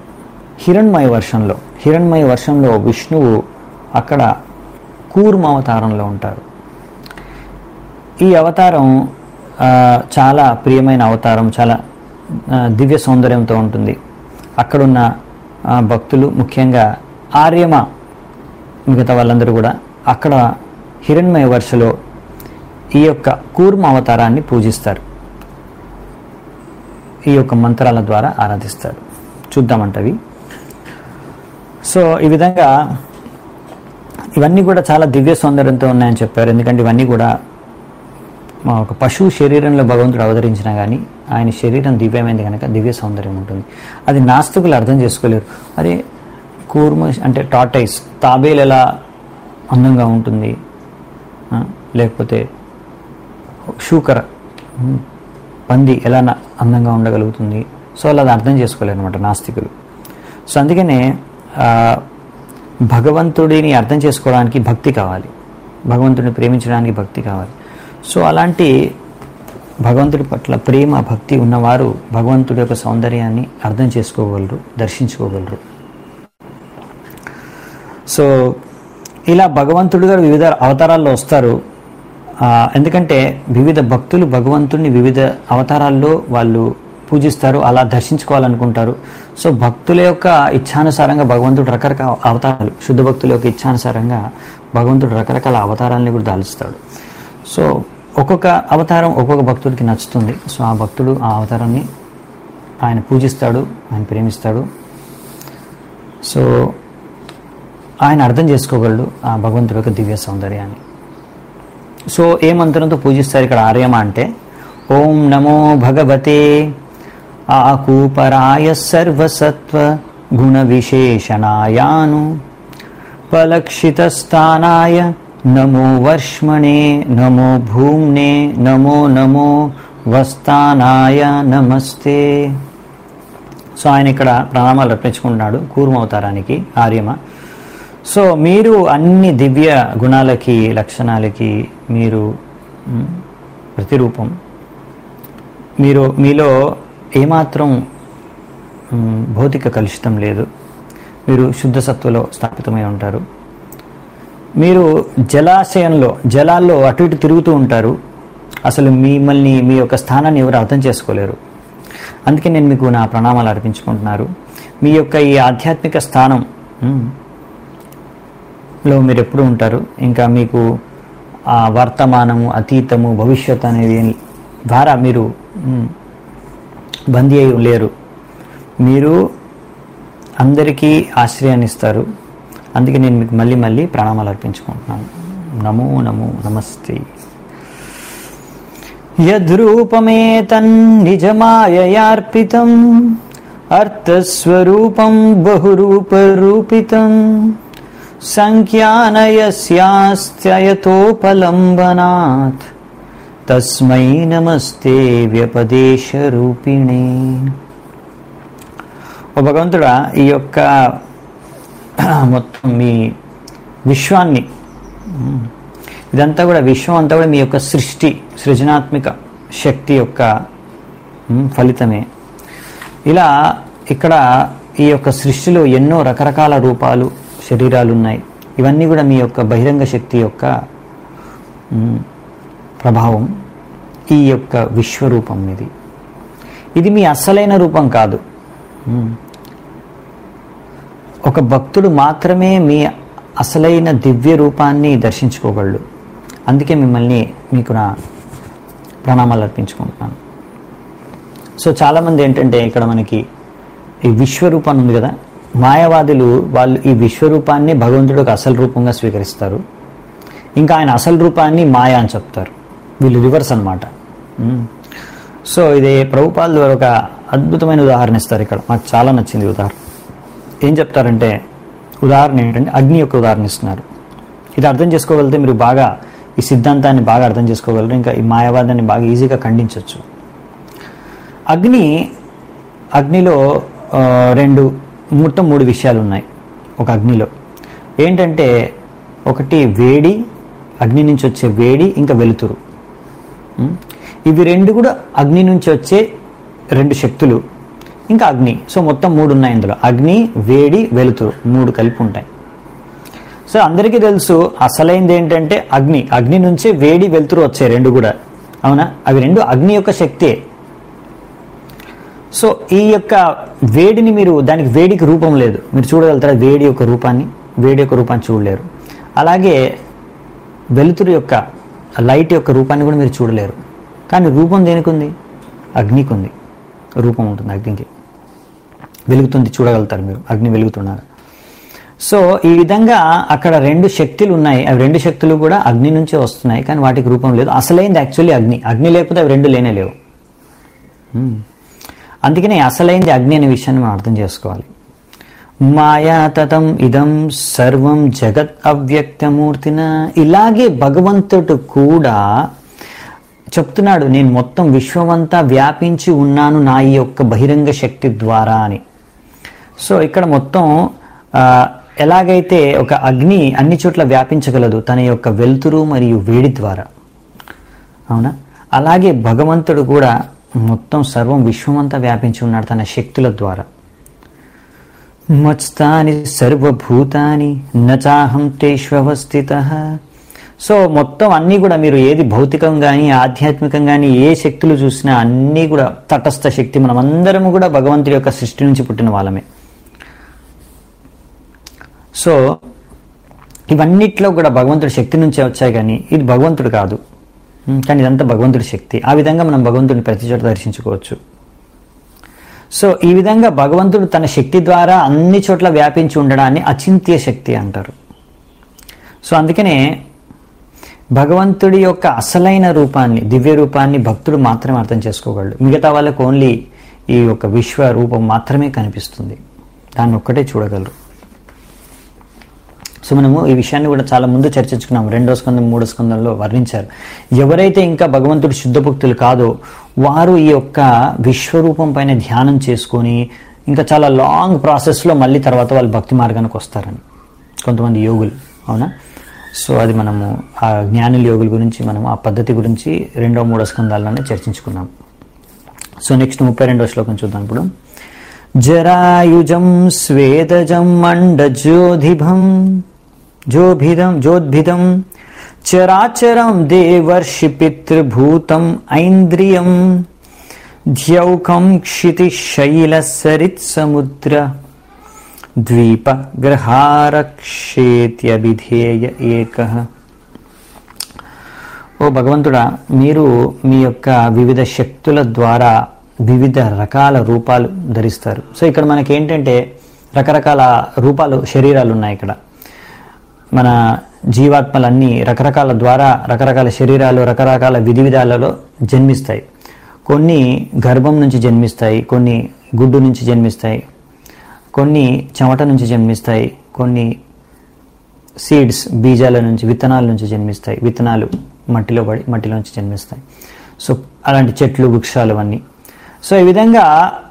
హిరణ్మయ వర్షంలో విష్ణువు అక్కడ కూర్మ అవతారంలో ఉంటారు. ఈ అవతారం చాలా ప్రియమైన అవతారం, చాలా దివ్య సౌందర్యంతో ఉంటుంది. అక్కడున్న భక్తులు, ముఖ్యంగా ఆర్యమ మిగతా వాళ్ళందరూ కూడా అక్కడ హిరణ్మయ వర్షలో ఈ యొక్క కూర్మ అవతారాన్ని పూజిస్తారు, ఈ యొక్క మంత్రాల ద్వారా ఆరాధిస్తారు. చూద్దామంటవి. సో ఈ విధంగా ఇవన్నీ కూడా చాలా దివ్య సౌందర్యంతో ఉన్నాయని చెప్పారు. ఎందుకంటే ఇవన్నీ కూడా ఒక పశువు శరీరంలో భగవంతుడు అవతరించినా కానీ ఆయన శరీరం దివ్యమైంది కనుక దివ్య సౌందర్యం ఉంటుంది. అది నాస్తికులు అర్థం చేసుకోలేరు. అదే కూర్మ అంటే టార్టైస్, తాబేలు ఎలా అందంగా ఉంటుంది, లేకపోతే శూకర పంది ఎలా అందంగా ఉండగలుగుతుంది. సో అలా అది అర్థం చేసుకోలేరు అనమాట నాస్తికులు. సో అందుకనే భగవంతుడిని అర్థం చేసుకోవడానికి భక్తి కావాలి, భగవంతుడిని ప్రేమించడానికి భక్తి కావాలి. సో అలాంటి భగవంతుడి పట్ల ప్రేమ భక్తి ఉన్నవారు భగవంతుడి యొక్క సౌందర్యాన్ని అర్థం చేసుకోగలరు, దర్శించుకోగలరు. సో ఇలా భగవంతుడు గారు వివిధ అవతారాల్లో వస్తారు. ఎందుకంటే వివిధ భక్తులు భగవంతుడిని వివిధ అవతారాల్లో వాళ్ళు పూజిస్తారు, అలా దర్శించుకోవాలనుకుంటారు. సో భక్తుల యొక్క ఇచ్ఛానుసారంగా భగవంతుడు రకరకాల అవతారాలు, శుద్ధ భక్తుల యొక్క ఇచ్ఛానుసారంగా భగవంతుడు రకరకాల అవతారాలని కూడా దాల్చుతాడు. సో ఒక్కొక్క అవతారం ఒక్కొక్క భక్తుడికి నచ్చుతుంది. సో ఆ భక్తుడు ఆ అవతారాన్ని ఆయన పూజిస్తాడు, ఆయన ప్రేమిస్తాడు. సో ఆయన అర్థం చేసుకోగలడు ఆ భగవంతుడి యొక్క దివ్య సౌందర్యాన్ని. సో ఏ మంత్రంతో పూజిస్తారు ఇక్కడ ఆర్యమ అంటే, ఓం నమో భగవతే ఆకూపరాయ సర్వసత్వ గుణ విశేషణాయాను పలక్షితస్థానాయ నమో వర్ష్మణే నమో భూమ్నే నమో నమో వస్తానాయ నమస్తే. సో ఆయన ఇక్కడ ప్రణామాలు అర్పించుకుంటున్నాడు కూర్మ అవతారానికి ఆర్యమ. సో మీరు అన్ని దివ్య గుణాలకి లక్షణాలకి మీరు ప్రతిరూపం. మీలో ఏమాత్రం భౌతిక కలుషితం లేదు. మీరు శుద్ధ సత్వలో స్థాపితమై ఉంటారు. మీరు జలాల్లో అటు ఇటు తిరుగుతూ ఉంటారు. అసలు మిమ్మల్ని మీ యొక్క స్థానాన్ని ఎవరు అర్థం చేసుకోలేరు. అందుకే నేను మీకు నా ప్రణామాలు అర్పించుకుంటున్నారు. మీ యొక్క ఈ ఆధ్యాత్మిక స్థానం లో మీరు ఎప్పుడు ఉంటారు. ఇంకా మీకు ఆ వర్తమానము, అతీతము, భవిష్యత్ అనేవి ద్వారా మీరు బందీ అయి లేరు. మీరు అందరికీ ఆశ్రయాన్ని ఇస్తారు. అందుకే నేను మీకు మళ్ళీ మళ్ళీ ప్రణామాలు అర్పించుకుంటున్నాను. నమో నమో నమస్తే. యద్రూపమేతన్నిజమాయయార్పితం అర్థస్వరూపం బహురూపరూపితం సంఖ్యానయస్యాస్త్యయతోపలంబనాత్ తస్మై నమస్తే వ్యపదేశ రూపిణే. ఓ భగవంతుడా, ఈ యొక్క మొత్తం మీ విశ్వాన్ని, ఇదంతా కూడా విశ్వం అంతా కూడా మీ యొక్క సృజనాత్మక శక్తి యొక్క ఫలితమే. ఇలా ఇక్కడ ఈ యొక్క సృష్టిలో ఎన్నో రకరకాల రూపాలు, శరీరాలు ఉన్నాయి. ఇవన్నీ కూడా మీ యొక్క బహిరంగ శక్తి యొక్క ప్రభావం. ఈ యొక్క విశ్వరూపం ఇది మీ అసలైన రూపం కాదు. ఒక భక్తుడు మాత్రమే మీ అసలైన దివ్య రూపాన్ని దర్శించుకోగలడు. అందుకే మీకు నా ప్రణామాలు అర్పించుకుంటున్నాను. సో చాలామంది ఏంటంటే ఇక్కడ మనకి ఈ విశ్వరూపాన్ని ఉంది కదా, మాయావాదులు వాళ్ళు ఈ విశ్వరూపాన్ని భగవంతుడికి అసలు రూపంగా స్వీకరిస్తారు. ఇంకా ఆయన అసలు రూపాన్ని మాయా అని చెప్తారు. వీళ్ళు రివర్స్ అన్నమాట. సో ఇది ప్రభుపాల్ ద్వారా ఒక అద్భుతమైన ఉదాహరణ ఇస్తారు. ఇక్కడ నాకు చాలా నచ్చింది ఉదాహరణ. ఏం చెప్తారంటే, ఉదాహరణ ఏంటంటే అగ్ని యొక్క ఉదాహరణ ఇస్తున్నారు. ఇది అర్థం చేసుకోగలిగితే మీరు బాగా ఈ సిద్ధాంతాన్ని బాగా అర్థం చేసుకోగలరు. ఇంకా ఈ మాయావాదాన్ని బాగా ఈజీగా ఖండించవచ్చు. అగ్నిలో మొత్తం 3 విషయాలు ఉన్నాయి ఒక అగ్నిలో. ఏంటంటే ఒకటి వేడి, అగ్ని నుంచి వచ్చే వేడి, ఇంకా వెలుతురు. ఇవి 2 కూడా అగ్ని నుంచి వచ్చే 2 శక్తులు, ఇంకా అగ్ని. సో మొత్తం 3 ఉన్నాయి ఇందులో. అగ్ని, వేడి, వెలుతురు 3 కలిపి ఉంటాయి. సో అందరికీ తెలుసు అసలైంది ఏంటంటే అగ్ని నుంచే వేడి, వెలుతురు వచ్చాయి 2 కూడా. అవునా? అవి 2 అగ్ని యొక్క శక్తే. సో ఈ యొక్క వేడిని దానికి వేడికి రూపం లేదు. మీరు చూడగలుగుతారా వేడి యొక్క రూపాన్ని చూడలేరు. అలాగే వెలుతురు యొక్క లైట్ యొక్క రూపాన్ని కూడా మీరు చూడలేరు. కానీ రూపం దేనికి ఉంది? అగ్నికి ఉంది. రూపం ఉంటుంది అగ్నికి. వెలుగుతుంది, చూడగలుగుతారు మీరు. అగ్ని వెలుగుతున్నారు. సో ఈ విధంగా అక్కడ 2 శక్తులు ఉన్నాయి. అవి 2 శక్తులు కూడా అగ్ని నుంచే వస్తున్నాయి, కానీ వాటికి రూపం లేదు. అసలైంది యాక్చువల్లీ అగ్ని లేకపోతే అవి 2 లేనే లేవు. అందుకనే అసలైంది అగ్ని అనే విషయాన్ని మనం అర్థం చేసుకోవాలి. మాయా తతం ఇదం సర్వం జగత్ అవ్యక్తమూర్తిన. ఇలాగే భగవంతుడు కూడా చెప్తున్నాడు, నేను మొత్తం విశ్వమంతా వ్యాపించి ఉన్నాను నా ఈ యొక్క బహిరంగ శక్తి ద్వారా అని. సో ఇక్కడ మొత్తం ఎలాగైతే ఒక అగ్ని అన్ని చోట్ల వ్యాపించగలదు తన యొక్క వెలుతురు మరియు వేడి ద్వారా, అవునా, అలాగే భగవంతుడు కూడా మొత్తం సర్వం విశ్వమంతా వ్యాపించి ఉన్నాడు తన శక్తుల ద్వారా. మత్స్థాని సర్వభూతాని నచాహం తేష్వస్థితః. సో మొత్తం అన్నీ కూడా మీరు ఏది భౌతికం కానీ ఆధ్యాత్మికం కానీ ఏ శక్తులు చూసినా అన్నీ కూడా తటస్థ శక్తి. మనం అందరము కూడా భగవంతుడి యొక్క సృష్టి నుంచి పుట్టిన వాళ్ళమే. సో ఇవన్నిట్లో కూడా భగవంతుడి శక్తి నుంచే వచ్చాయి, కానీ ఇది భగవంతుడు కాదు, కానీ ఇదంతా భగవంతుడి శక్తి. ఆ విధంగా మనం భగవంతుడిని ప్రతి చోట దర్శించుకోవచ్చు. సో ఈ విధంగా భగవంతుడు తన శక్తి ద్వారా అన్ని చోట్ల వ్యాపించి ఉండడాన్ని అచింత్య శక్తి అంటారు. సో అందుకనే భగవంతుడి యొక్క అసలైన రూపాన్ని, దివ్య రూపాన్ని భక్తుడు మాత్రమే అర్థం చేసుకోగలడు. మిగతా వాళ్ళకు ఓన్లీ ఈ యొక్క విశ్వ రూపం మాత్రమే కనిపిస్తుంది, దాన్ని ఒక్కటే చూడగలరు. సో మనము ఈ విషయాన్ని కూడా చాలా ముందు చర్చించుకున్నాం. 2వ స్కందం 3వ స్కందంలో వర్ణించారు. ఎవరైతే ఇంకా భగవంతుడు శుద్ధ భక్తులు కాదో వారు ఈ యొక్క విశ్వరూపం పైన ధ్యానం చేసుకొని ఇంకా చాలా లాంగ్ ప్రాసెస్లో మళ్ళీ తర్వాత వాళ్ళు భక్తి మార్గానికి వస్తారని కొంతమంది యోగులు. అవునా? సో అది మనము ఆ జ్ఞానుల యోగుల గురించి మనము ఆ పద్ధతి గురించి 2వ 3వ స్కందాల్లోనే చర్చించుకున్నాం. సో నెక్స్ట్ 32వ శ్లోకం చూద్దాం ఇప్పుడు. జరాయుజం స్వేదజం మండజోధిభం జోద్భిదం చరాచరం దేవర్షి పితృభూతం ఐంద్రియం ధ్యౌకం క్షితిశైల సరిత్ సముద్ర ద్వీప గ్రహారక్షేత్యభిధేయ ఏకః. ఓ భగవంతుడా, మీరు మీ యొక్క వివిధ శక్తుల ద్వారా వివిధ రకాల రూపాలు ధరిస్తారు. సో ఇక్కడ మనకి ఏంటంటే రకరకాల రూపాలు, శరీరాలు ఉన్నాయి. ఇక్కడ మన జీవాత్మలన్నీ రకరకాల ద్వారా రకరకాల శరీరాలు రకరకాల విధి విధాలలో జన్మిస్తాయి. కొన్ని గర్భం నుంచి జన్మిస్తాయి, కొన్ని గుడ్డు నుంచి జన్మిస్తాయి, కొన్ని చెమట నుంచి జన్మిస్తాయి, కొన్ని సీడ్స్ బీజాల నుంచి, విత్తనాల నుంచి జన్మిస్తాయి, విత్తనాలు మట్టిలో పడి మట్టిలో నుంచి జన్మిస్తాయి. సో అలాంటి చెట్లు, వృక్షాలు అన్నీ. సో ఈ విధంగా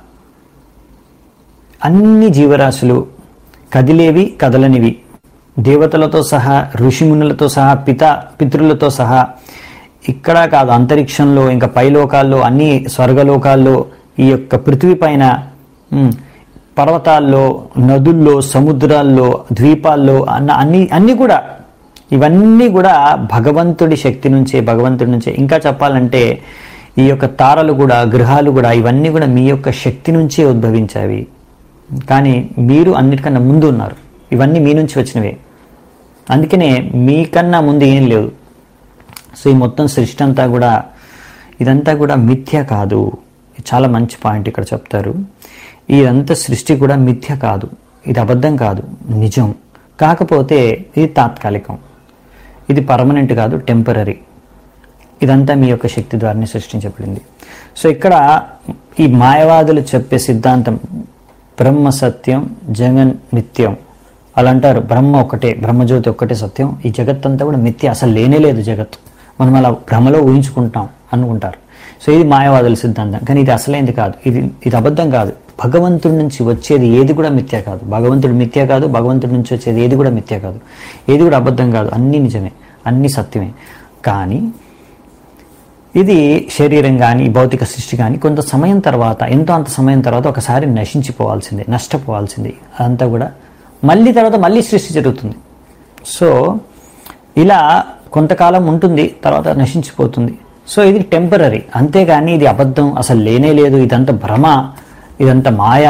అన్ని జీవరాశులు, కదిలేవి కదలనివి, దేవతలతో సహా, ఋషిమునులతో సహా, పితృలతో సహా, ఇక్కడ కాదు అంతరిక్షంలో ఇంకా పైలోకాల్లో, అన్ని స్వర్గలోకాల్లో, ఈ యొక్క పృథ్వీ పైన, పర్వతాల్లో, నదుల్లో, సముద్రాల్లో, ద్వీపాల్లో అన్ని కూడా, ఇవన్నీ కూడా భగవంతుడి శక్తి నుంచే, భగవంతుడి నుంచే. ఇంకా చెప్పాలంటే ఈ యొక్క తారలు కూడా, గ్రహాలు కూడా, ఇవన్నీ కూడా మీ యొక్క శక్తి నుంచే ఉద్భవించాయి. కానీ మీరు అన్నిటికన్నా ముందు ఉన్నారు. ఇవన్నీ మీ నుంచి వచ్చినవే, అందుకనే మీకన్నా ముందు ఏం లేదు. సో ఈ మొత్తం సృష్టి అంతా కూడా, ఇదంతా కూడా మిథ్య కాదు. చాలా మంచి పాయింట్ ఇక్కడ చెప్తారు. ఇదంతా సృష్టి కూడా మిథ్య కాదు, ఇది అబద్ధం కాదు, నిజం. కాకపోతే ఇది తాత్కాలికం, ఇది పర్మనెంట్ కాదు, టెంపరరీ. ఇదంతా మీ యొక్క శక్తి ద్వారానే సృష్టించబడింది. సో ఇక్కడ ఈ మాయవాదులు చెప్పే సిద్ధాంతం బ్రహ్మ సత్యం, జగన్ నిత్యం అలా అంటారు. బ్రహ్మ ఒక్కటే, బ్రహ్మజ్యోతి ఒక్కటే సత్యం, ఈ జగత్తంతా కూడా మిథ్య, అసలు లేనే లేదు జగత్తు, మనం అలా భ్రమలో ఊహించుకుంటాం అనుకుంటారు. సో ఇది మాయవాదుల సిద్ధాంతం. కానీ ఇది అసలైంది కాదు, ఇది అబద్ధం కాదు. భగవంతుడి నుంచి వచ్చేది ఏది కూడా మిథ్య కాదు. భగవంతుడు మిథ్య కాదు, భగవంతుడి నుంచి వచ్చేది ఏది కూడా మిథ్య కాదు, ఏది కూడా అబద్ధం కాదు, అన్నీ నిజమే, అన్నీ సత్యమే. కానీ ఇది శరీరం కానీ భౌతిక సృష్టి కానీ కొంత సమయం తర్వాత, అంత సమయం తర్వాత ఒకసారి నశించిపోవాల్సిందే, నష్టపోవాల్సిందే. అదంతా కూడా మళ్ళీ తర్వాత మళ్ళీ సృష్టి జరుగుతుంది. సో ఇలా కొంతకాలం ఉంటుంది, తర్వాత నశించిపోతుంది. సో ఇది టెంపరరీ, అంతేగాని ఇది అబద్ధం, అసలు లేనే లేదు, ఇదంతా భ్రమ, ఇదంతా మాయ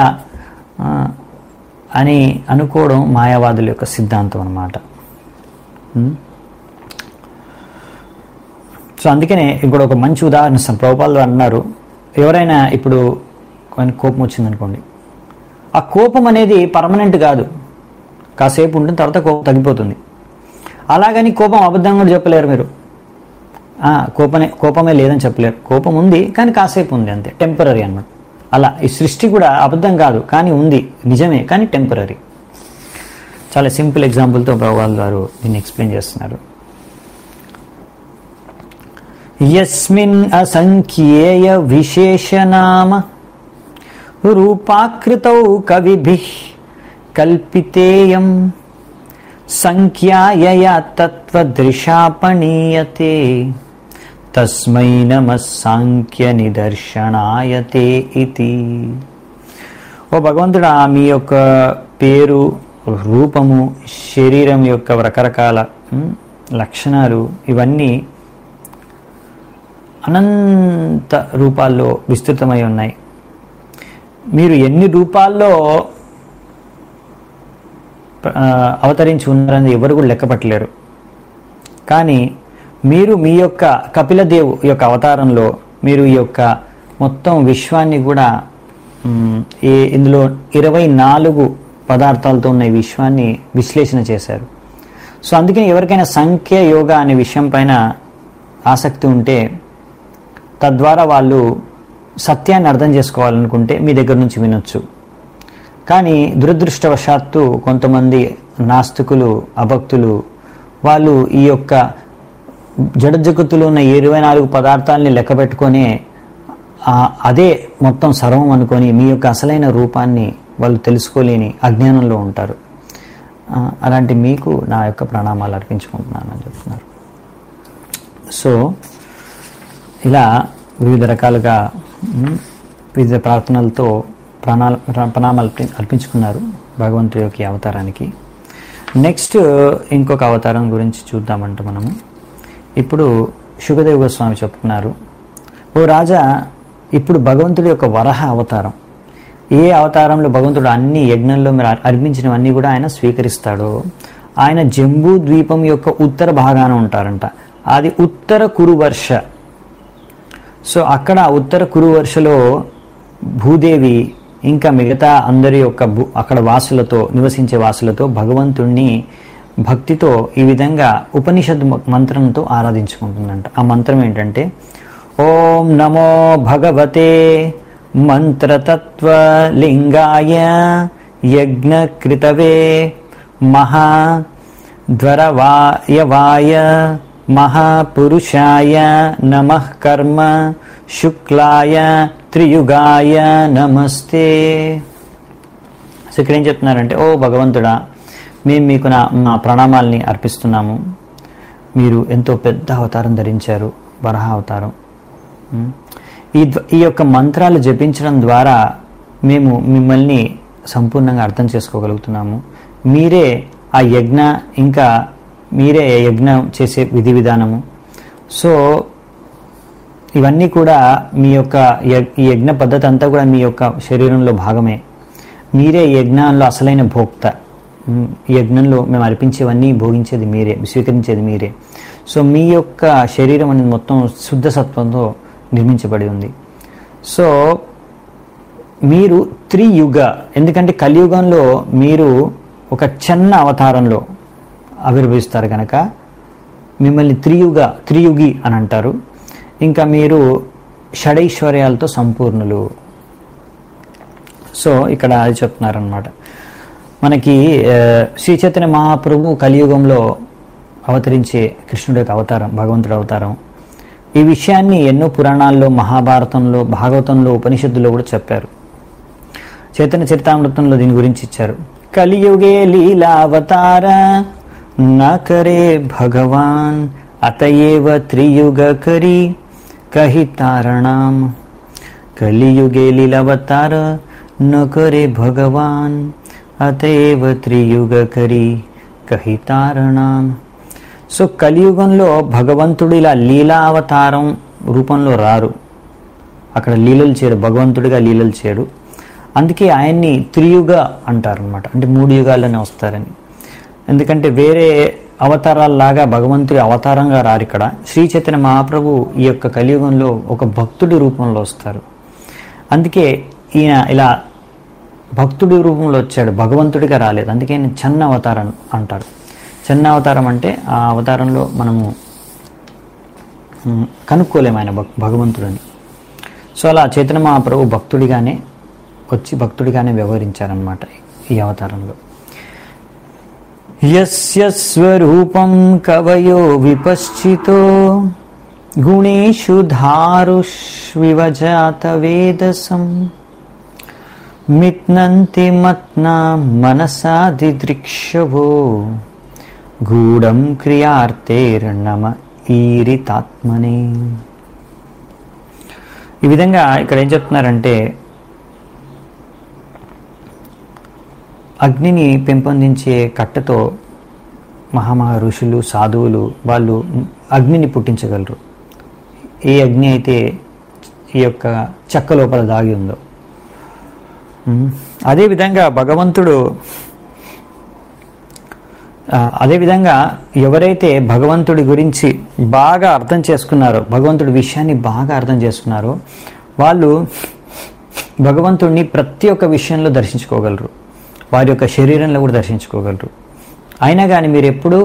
అని అనుకోవడం మాయావాదుల యొక్క సిద్ధాంతం అన్నమాట. సో అందుకనే ఇప్పుడు ఒక మంచి ఉదాహరణ ఇస్తాం. ప్రభుపాదులు అన్నారు, ఎవరైనా ఇప్పుడు కోపం వచ్చిందనుకోండి, ఆ కోపం అనేది పర్మనెంట్ కాదు, కాసేపు ఉంటుంది, తర్వాత కోపం తగ్గిపోతుంది. అలాగని కోపం అబద్ధం కూడా చెప్పలేరు మీరు. కోపమే లేదని చెప్పలేరు. కోపం ఉంది కానీ కాసేపు ఉంది, అంతే, టెంపరరీ అన్నమాట. అలా ఈ సృష్టి కూడా అబద్ధం కాదు, కానీ ఉంది, నిజమే, కానీ టెంపరరీ. చాలా సింపుల్ ఎగ్జాంపుల్తో ప్రభుపాదులు గారు దీన్ని ఎక్స్ప్లెయిన్ చేస్తున్నారు. యస్మిన్ అసంఖ్యేయ విశేషనామ రూపాకృతౌ కవిభిః కల్పితేయం సంఖ్యాయయా తత్వదృశాపణీయతే తస్మై నమః సాంఖ్య నిదర్శనాయ తే ఇతి. ఓ భగవంతుడా, మీ యొక్క పేరు, రూపము, శరీరం యొక్క రకరకాల లక్షణాలు ఇవన్నీ అనంత రూపాల్లో విస్తృతమై ఉన్నాయి. మీరు ఎన్ని రూపాల్లో అవతరించి ఉన్నారని ఎవరు కూడా లెక్కపట్టలేరు. కానీ మీరు మీ యొక్క కపిలదేవు యొక్క అవతారంలో మీరు ఈ యొక్క మొత్తం విశ్వాన్ని కూడా ఇందులో 24 పదార్థాలతో ఉన్న ఈ విశ్వాన్ని విశ్లేషణ చేశారు. సో అందుకని ఎవరికైనా సంఖ్య యోగ అనే విషయం పైన ఆసక్తి ఉంటే, తద్వారా వాళ్ళు సత్యాన్ని అర్థం చేసుకోవాలనుకుంటే మీ దగ్గర నుంచి వినొచ్చు. కానీ దురదృష్టవశాత్తు కొంతమంది నాస్తికులు, అభక్తులు వాళ్ళు ఈ యొక్క జడజగత్తులో ఉన్న 24 పదార్థాలని లెక్క పెట్టుకొని అదే మొత్తం సర్వం అనుకొని మీ యొక్క అసలైన రూపాన్ని వాళ్ళు తెలుసుకోలేని అజ్ఞానంలో ఉంటారు. అలాంటి మీకు నా యొక్క ప్రణామాలు అర్పించుకుంటున్నానని చెప్తున్నారు. సో ఇలా వివిధ రకాలుగా వివిధ ప్రార్థనలతో ప్రణామాలు అర్పించుకున్నారు భగవంతుడి యొక్క అవతారానికి. నెక్స్ట్ ఇంకొక అవతారం గురించి చూద్దామంట మనము. ఇప్పుడు శుకదేవ్ గోస్వామి చెప్తున్నారు, ఓ రాజా, ఇప్పుడు భగవంతుడి యొక్క వరహ అవతారం, ఏ అవతారంలో భగవంతుడు అన్ని యజ్ఞంలో మీరు అర్పించినవన్నీ కూడా ఆయన స్వీకరిస్తాడో, ఆయన జంబూ ద్వీపం యొక్క ఉత్తర భాగాన ఉంటారంట. అది ఉత్తర కురువర్ష. సో అక్కడ ఉత్తర కురువర్షలో భూదేవి ఇంకా మిగతా అందరి యొక్క అక్కడ వాసులతో, నివసించే వాసులతో భగవంతుణ్ణి భక్తితో ఈ విధంగా ఉపనిషద్ మంత్రంతో ఆరాధించుకుంటుందంట. ఆ మంత్రం ఏంటంటే, ఓం నమో భగవతే మంత్రతత్వలింగాయ యజ్ఞకృతవే మహాద్వరవాయవాయ మహాపురుషాయ నమః కర్మ శుక్లాయ త్రియుగాయ నమస్తే. సో ఇక్కడ ఏం చెప్తున్నారంటే, ఓ భగవంతుడా, మేము మీకు మా ప్రణామాల్ని అర్పిస్తున్నాము. మీరు ఎంతో పెద్ద అవతారం ధరించారు, వరాహ అవతారం. ఈ యొక్క మంత్రాలు జపించడం ద్వారా మేము మిమ్మల్ని సంపూర్ణంగా అర్థం చేసుకోగలుగుతున్నాము. మీరే ఆ యజ్ఞ, ఇంకా మీరే యజ్ఞం చేసే విధి విధానము. సో ఇవన్నీ కూడా మీ యొక్క ఈ యజ్ఞ పద్ధతి అంతా కూడా మీ యొక్క శరీరంలో భాగమే. మీరే యజ్ఞంలో అసలైన భోక్త. యజ్ఞంలో మేము అర్పించేవన్నీ భోగించేది మీరే, స్వీకరించేది మీరే. సో మీ యొక్క శరీరం అనేది మొత్తం శుద్ధ సత్వంతో నిర్మించబడి ఉంది. సో మీరు త్రియుగ, ఎందుకంటే కలియుగంలో మీరు ఒక చిన్న అవతారంలో ఆవిర్భవిస్తారు కనుక మిమ్మల్ని త్రియుగి అని అంటారు. ఇంకా మీరు షడైశ్వర్యాలతో సంపూర్ణులు. సో ఇక్కడ అది చెప్తున్నారనమాట. మనకి శ్రీ చైతన్య మహాప్రభు కలియుగంలో అవతరించే కృష్ణుడి యొక్క అవతారం, భగవంతుడి అవతారం. ఈ విషయాన్ని ఎన్నో పురాణాల్లో, మహాభారతంలో, భాగవతంలో, ఉపనిషత్తుల్లో కూడా చెప్పారు. చైతన్య చరితామృతంలో దీని గురించి ఇచ్చారు. కలియుగే లీలావతార నకరే భగవాన్ అతయేవ త్రియుగ కరి కహితారణం. కలియుగే లీలావతార నకరే భగవాన్ అతయేవ త్రియుగ కరి కహితారణం. సో కలియుగంలో భగవంతుడు ఇలా లీలావతారం రూపంలో రారు. అక్కడ లీలలు చేయడు, భగవంతుడిగా లీలలు చేయడు. అందుకే ఆయన్ని త్రియుగ అంటారనమాట. అంటే 3 యుగాల్లోనే వస్తారని. ఎందుకంటే వేరే అవతారాల్లాగా భగవంతుడి అవతారంగా రారు. ఇక్కడ శ్రీ చైతన్య మహాప్రభు ఈ యొక్క కలియుగంలో ఒక భక్తుడి రూపంలో వస్తారు. అందుకే ఈయన ఇలా భక్తుడి రూపంలో వచ్చాడు, భగవంతుడిగా రాలేదు. అందుకే ఆయన చిన్న అవతారం అంటారు. చిన్న అవతారం అంటే ఆ అవతారంలో మనము కనుక్కోలేము ఆయన భగవంతుడిని. సో అలా చైతన్య మహాప్రభు భక్తుడిగానే వచ్చి భక్తుడిగానే వ్యవహరించారనమాట ఈ అవతారంలో. యస్య స్వరూపం కవయో విపశ్చితో గుణేషు ధారుష్వివజాత వేదసం మిత్నంతి మత్నా మనసాదిదృక్షవో గూఢం క్రియార్తేర్నమ ఈరితాత్మనే. ఈ విధంగా ఇక్కడ ఏం చెప్తున్నారంటే అగ్నిని పెంపొందించే కట్టెతో మహామహా ఋషులు సాధువులు వాళ్ళు అగ్నిని పుట్టించగలరు. ఏ అగ్ని అయితే ఈ యొక్క చెక్క లోపల దాగి ఉందో. అదేవిధంగా ఎవరైతే భగవంతుడి గురించి బాగా అర్థం చేసుకున్నారో, భగవంతుడి విషయాన్ని బాగా అర్థం చేసుకున్నారో వాళ్ళు భగవంతుడిని ప్రతి ఒక్క విషయంలో దర్శించుకోగలరు. వారి యొక్క శరీరంలో కూడా దర్శించుకోగలరు. అయినా కానీ మీరు ఎప్పుడూ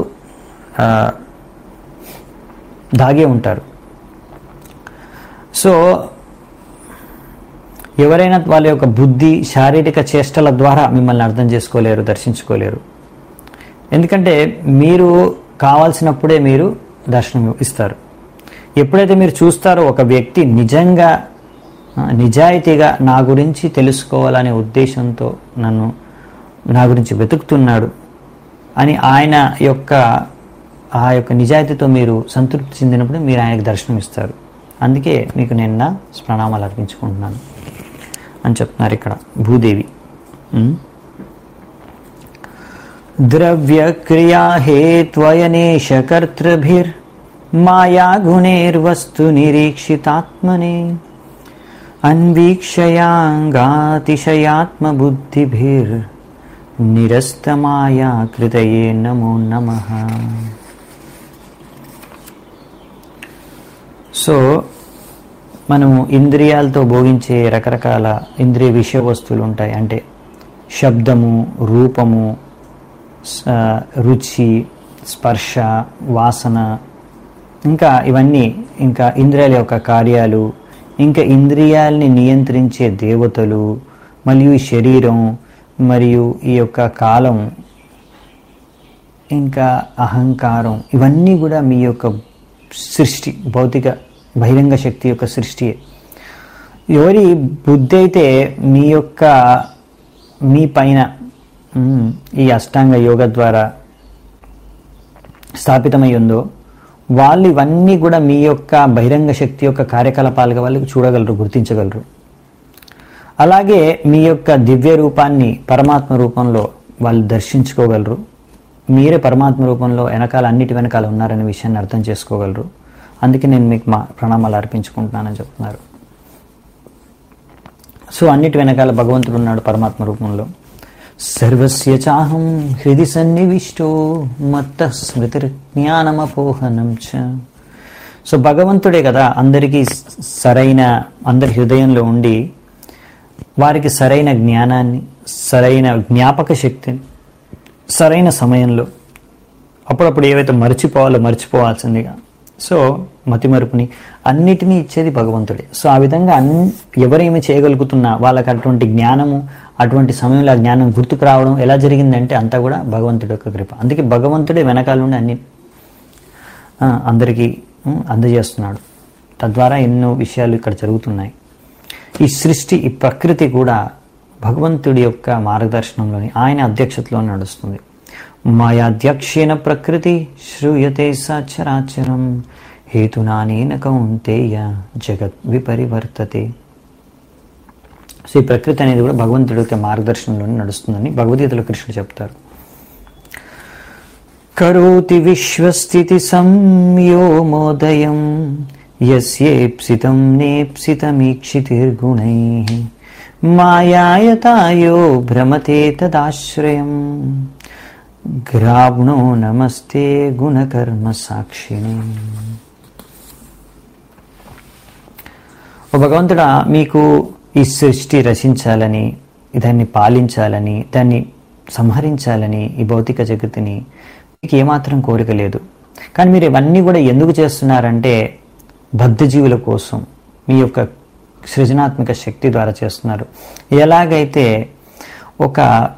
దాగే ఉంటారు. సో ఎవరైనా వాళ్ళ యొక్క బుద్ధి శారీరక చేష్టల ద్వారా మిమ్మల్ని అర్థం చేసుకోలేరు, దర్శించుకోలేరు. ఎందుకంటే మీరు కావాల్సినప్పుడే మీరు దర్శనం ఇస్తారు. ఎప్పుడైతే మీరు చూస్తారో ఒక వ్యక్తి నిజంగా నిజాయితీగా నా గురించి తెలుసుకోవాలనే ఉద్దేశంతో నా గురించి వెతుకుతున్నాడు అని ఆయన యొక్క ఆ యొక్క నిజాయితీతో మీరు సంతృప్తి చెందినప్పుడు మీరు ఆయనకు దర్శనం ఇస్తారు. అందుకే మీకు నేను నా ప్రణామాలు అర్పించుకుంటున్నాను అని చెప్తున్నారు ఇక్కడ భూదేవి. ద్రవ్యక్రియా హేత్వయనేష కర్తృభిర్ మాయా గుణైర్వస్తు నిరీక్షితాత్మనే అన్వీక్షయాంగాతిశయాత్మ బుద్ధిభిర్ నిరస్తమాయా కృతయే నమో నమః. సో మనము ఇంద్రియాలతో భోగించే రకరకాల ఇంద్రియ విషయ వస్తువులు ఉంటాయి. అంటే శబ్దము, రూపము, రుచి, స్పర్శ, వాసన, ఇంకా ఇవన్నీ, ఇంకా ఇంద్రియాల యొక్క కార్యాలు, ఇంకా ఇంద్రియాలని నియంత్రించే దేవతలు, మరియు ఈ శరీరం, మరియు ఈ యొక్క కాలం, ఇంకా అహంకారం, ఇవన్నీ కూడా మీ యొక్క సృష్టి, భౌతిక బహిరంగ శక్తి యొక్క సృష్టి. ఎవరి బుద్ధి అయితే మీ పైన ఈ అష్టాంగ యోగ ద్వారా స్థాపితమై ఉందో వాళ్ళు ఇవన్నీ కూడా మీ యొక్క బహిరంగ శక్తి యొక్క కార్యకలాపాలుగా వాళ్ళు చూడగలరు, గుర్తించగలరు. అలాగే మీ యొక్క దివ్య రూపాన్ని పరమాత్మ రూపంలో వాళ్ళు దర్శించుకోగలరు. మీరే పరమాత్మ రూపంలో అన్నిటి వెనకాల ఉన్నారనే విషయాన్ని అర్థం చేసుకోగలరు. అందుకే నేను మీకు మా ప్రణామాలు అర్పించుకుంటున్నానని చెప్తున్నారు. సో అన్నిటి వెనకాల భగవంతుడు ఉన్నాడు పరమాత్మ రూపంలో. సర్వస్య చాహం హృది సన్నివిష్టో మత్త స్మృతిర్జ్ఞానమపోహనం చ. సో భగవంతుడే కదా అందరికీ అందరి హృదయంలో ఉండి వారికి సరైన జ్ఞానాన్ని, సరైన జ్ఞాపక శక్తిని సరైన సమయంలో అప్పుడప్పుడు ఏవైతే మర్చిపోవాల్సిందిగా, సో మతిమరుపుని అన్నిటినీ ఇచ్చేది భగవంతుడే. సో ఆ విధంగా ఎవరేమి చేయగలుగుతున్నా వాళ్ళకి అటువంటి జ్ఞానము, అటువంటి సమయంలో ఆ జ్ఞానం గుర్తుకు రావడం ఎలా జరిగిందంటే అంతా కూడా భగవంతుడి యొక్క కృప. అందుకే భగవంతుడే వెనకాల నుండి అన్ని అందరికీ అందజేస్తున్నాడు. తద్వారా ఎన్నో విషయాలు ఇక్కడ జరుగుతున్నాయి. ఈ సృష్టి, ఈ ప్రకృతి కూడా భగవంతుడి యొక్క మార్గదర్శనంలోని, ఆయన అధ్యక్షతలో నడుస్తుంది. మాయాధ్యక్షేణ ప్రకృతి శ్రూయతే సచరాచరం హేతునానేన కౌంతేయ జగత్ విపరివర్తతే. సో ఈ ప్రకృతి అనేది కూడా భగవంతుడి యొక్క మార్గదర్శనంలోనే నడుస్తుందని భగవద్గీతలో కృష్ణుడు చెప్తారు. కరోతి విశ్వస్థితి సంయోమోదయం యస్యేప్సితం నేప్సితమీక్షితిర్గుణైః మాయాయతాయో భ్రమతే తదాశ్రయం గ్రావ్ణో నమస్తే గుణకర్మ సాక్షిణి. ఓ భగవంతుడా, మీకు ఈ సృష్టి రచించాలని, దాన్ని పాలించాలని, దాన్ని సంహరించాలని, ఈ భౌతిక జగత్తుని మీకు ఏమాత్రం కోరిక లేదు. కానీ మీరు ఇవన్నీ కూడా ఎందుకు చేస్తున్నారంటే బద్ధజీవుల కోసం, మీ యొక్క సృజనాత్మక శక్తి ద్వారా చేస్తున్నారు. ఎలాగైతే ఒక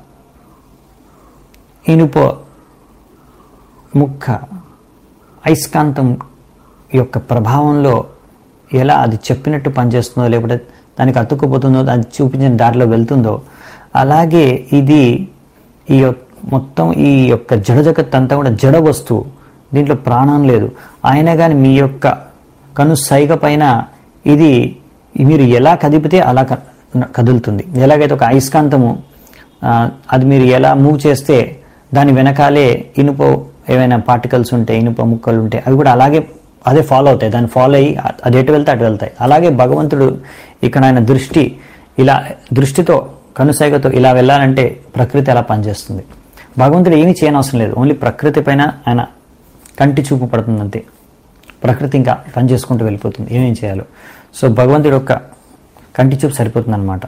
ఇనుప ముక్క అయస్కాంతం యొక్క ప్రభావంలో ఎలా అది చెప్పినట్టు పనిచేస్తుందో, లేకపోతే దానికి అతుక్కుపోతుందో, అది చూపించిన దారిలో వెళ్తుందో, అలాగే ఇది మొత్తం ఈ యొక్క జడ జగత్ అంతా కూడా జడ వస్తువు. దీంట్లో ప్రాణం లేదు. అయినా కానీ మీ యొక్క కనుసైగ పైన ఇది మీరు ఎలా కదిపితే అలా కదులుతుంది. ఎలాగైతే ఒక అయస్కాంతము అది మీరు ఎలా మూవ్ చేస్తే దాని వెనకాలే ఇనుప ఏవైనా పార్టికల్స్ ఉంటే, ఇనుప ముక్కలు ఉంటే అవి కూడా అలాగే అదే ఫాలో అవుతాయి. దాన్ని ఫాలో అయ్యి అది ఎటు వెళ్తే అటు వెళ్తాయి. అలాగే భగవంతుడు ఇక్కడ ఆయన దృష్టితో కనుసైగతో ఇలా వెళ్ళాలంటే ప్రకృతి అలా పనిచేస్తుంది. భగవంతుడు ఏమీ చేయనవసరం లేదు. ఓన్లీ ప్రకృతి పైన ఆయన కంటి చూపు పడుతుంది అంతే. ప్రకృతి ఇంకా పని చేసుకుంటూ వెళ్ళిపోతుంది ఏమేం చేయాలో. సో భగవంతుడి యొక్క కంటి చూపు సరిపోతుంది అనమాట.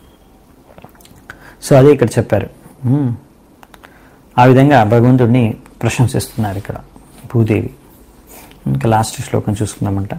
సో అదే ఇక్కడ చెప్పారు. ఆ విధంగా భగవంతుడిని ప్రశంసిస్తున్నారు ఇక్కడ భూదేవి. ఇంకా లాస్ట్ శ్లోకం చూసుకుందామంట.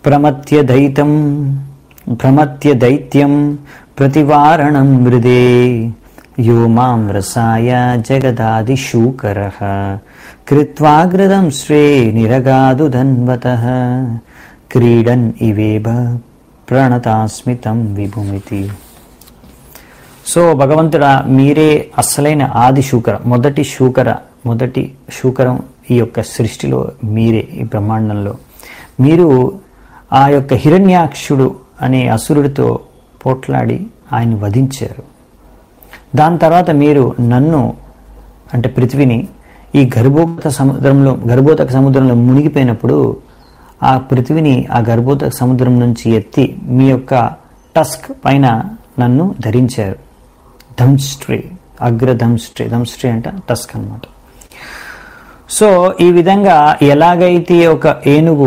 ప్రమత్య దైత్యం ప్రతివారణం మృదే యో మాం రసాయ జగదాది శూకరః కృత్వాగ్రదం శ్రే నిరగాదు ధన్వతః క్రీడన్ ఇవేబ ప్రణతాస్మితం విభుమితి. సో భగవంతుడా, మీరే అస్సలైన ఆది శూకర, మొదటి శూకరం ఈ యొక్క సృష్టిలో మీరే, ఈ బ్రహ్మాండంలో మీరు ఆ యొక్క హిరణ్యాక్షుడు అనే అసురుడితో పోట్లాడి ఆయన్ని వధించారు. దాని తర్వాత మీరు నన్ను అంటే పృథ్వీని ఈ గర్భోదక సముద్రంలో మునిగిపోయినప్పుడు ఆ పృథ్వీని ఆ గర్భోదక సముద్రం నుంచి ఎత్తి మీ యొక్క టస్క్ పైన నన్ను ధరించారు. ధంస్ట్రీ, ధంస్ట్రీ అంటే టస్క్ అన్నమాట. సో ఈ విధంగా ఎలాగైతే ఒక ఏనుగు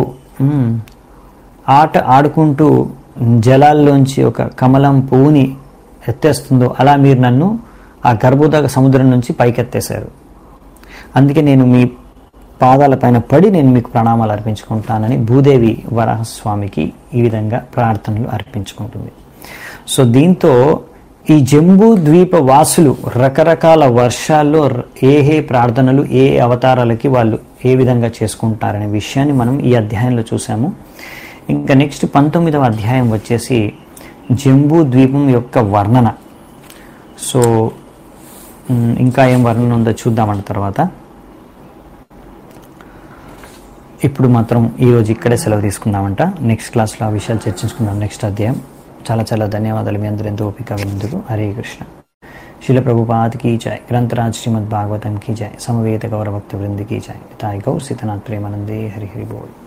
ఆట ఆడుకుంటూ జలాల్లోంచి ఒక కమలం పువ్వుని ఎత్తేస్తుందో అలా మీరు నన్ను ఆ గర్భోదక సముద్రం నుంచి పైకెత్తేశారు. అందుకే నేను మీ పాదాల పైన పడి నేను మీకు ప్రణామాలు అర్పించుకుంటానని భూదేవి వరాహస్వామికి ఈ విధంగా ప్రార్థనలు అర్పించుకుంటుంది. సో దీంతో ఈ జంబూ ద్వీప వాసులు రకరకాల వర్షాల్లో ఏ ప్రార్థనలు ఏ అవతారాలకి వాళ్ళు ఏ విధంగా చేసుకుంటారనే విషయాన్ని మనం ఈ అధ్యాయంలో చూసాము. ఇంకా నెక్స్ట్ 19వ అధ్యాయం వచ్చేసి జంబూ ద్వీపం యొక్క వర్ణన. సో ఇంకా ఏం వర్ణన ఉందో చూద్దామంట తర్వాత. ఇప్పుడు మాత్రం ఈరోజు ఇక్కడే సెలవు తీసుకుందామంట. నెక్స్ట్ క్లాస్లో ఆ విషయాలు చర్చించుకుందాం. నెక్స్ట్ అధ్యాయం. చాలా చాలా ధన్యవాదాలు మీ అందరూ ఎంతో ఓపిక వినందుకు. హరే కృష్ణ. శిల ప్రభుపాద్ की जय, ग्रंथराज श्रीमद् भागवतम की जय, समवेत गौर भक्त वृंद की जय, ताई गौर सीतनाथ प्रेमानंदे हरि हरि बोल.